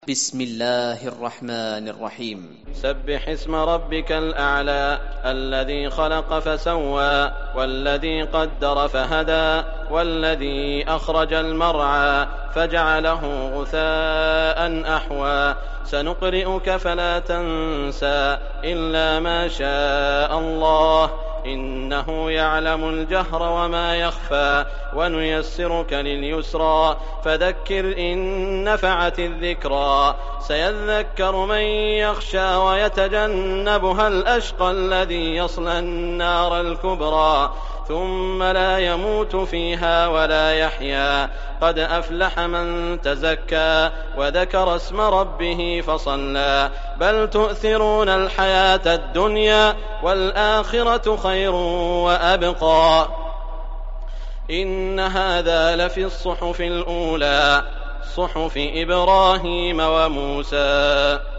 بسم الله الرحمن الرحيم. سبح اسم ربك الأعلى الذي خلق فسوى والذي قدر فهدى والذي أخرج المرعى فجعله غثاء أحوى سنقرئك فلا تنسى إلا ما شاء الله إنه يعلم الجهر وما يخفى ونيسرك لليسرى فذكر إن نفعت الذكرى سيذكر من يخشى ويتجنبها الأشقى الذي يصلى النار الكبرى ثم لا يموت فيها ولا يحيا قد أفلح من تزكى وذكر اسم ربه فصلى بل تؤثرون الحياة الدنيا والآخرة خير وأبقى إن هذا لفي الصحف الأولى صحف إبراهيم وموسى.